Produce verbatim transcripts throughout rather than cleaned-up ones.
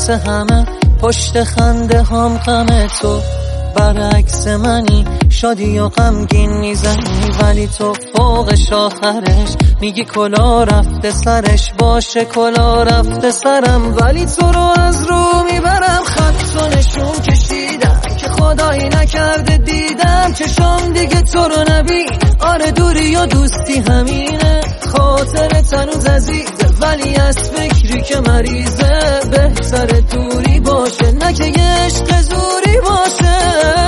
واسه همه، پشت خنده هم غم تو برعکس منی، شادی و غمگین میزنی ولی تو فوقش آخرش میگی کلا رفته سرش، باشه کلا رفته سرم ولی تو رو از رو میبرم. خط و نشون کشیدم که خدایی نکرده دیدم چشام دیگه تو رو نبین، آره دوری و دوستی همینه، خاطرت هنوز عزیزه ولی از فکری که مریضه، بهتر دوری باشه نه که یه عشق زوری باشه.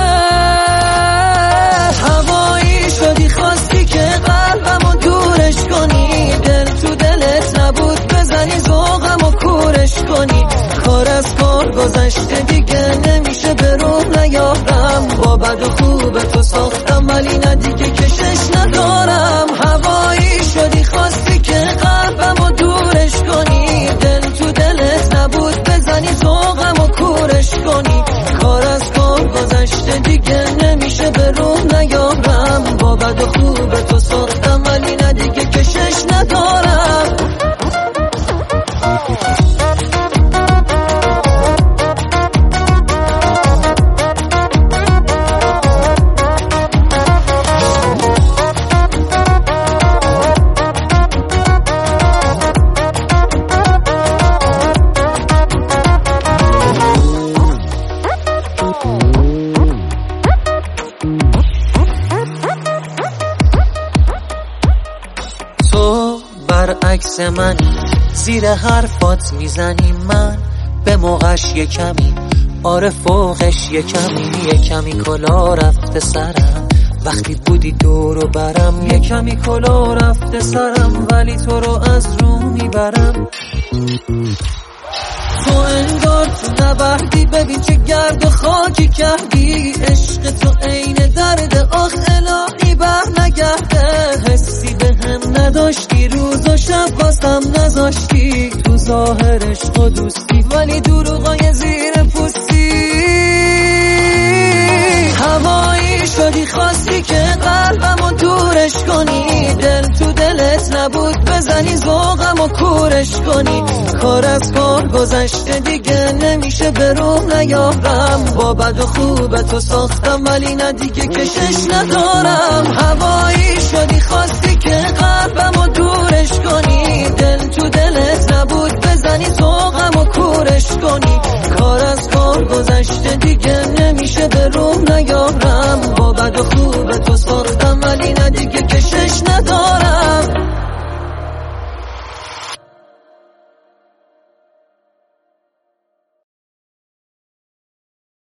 هوایی شدی خواستی که قلبمو دورش کنی، دل تو دلت نبود بزنی ذوقمو کورش کنی، کار از کار گذشته دیگه نمیشه به روح نیارم، با بد و خوب تو ساختم ولی نه دیگه کشش ندارم. هوایی شدی خواستی که قلبمو دورش کنی، دل تو دلت نبود بزنی ذوقمو کورش کنی، کار از کار گذشته دیگه نمیشه به روح نیارم، با بد و خوب تو ساختم ولی نه دیگه کشش ندارم. تو برعکس منی، زیر حرفات میزنی، من به موقعش یه کمی، آره فوقش یه کمی، یه کمی کلا رفته سرم، وقتی بودی دور و برم، یه کمی کلا رفته سرم ولی تو رو از رو میبرم. تو انگار تو نبردی، ببین چه گرد و خاکی کردی، عشق تو عین درد، آخ الهی بر نگرده، حسی به هم نداشتی، روز و شب واسم نذاشتی، تو ظاهر عشق و دوستی ولی دروغای زیر پوستی. هوایی شدی خواستی که قلبمو دورش کنی، دل تو دلت نبود بزنی ذوقمو کورش کنی، کار از کار گذشته دیگه نمیشه به روح نیارم، با بد و خوب تو ساختم ولی نه دیگه کشش ندارم. هوایی شدی خواستی که قلبمو دورش کنی، دل تو دلت نبود بزنی ذوقمو کورش کنی، کار از کار گذشته دیگه نمیشه به روح نیارم، با بد و خوب تو ساختم ولی نه دیگه کشش ندارم.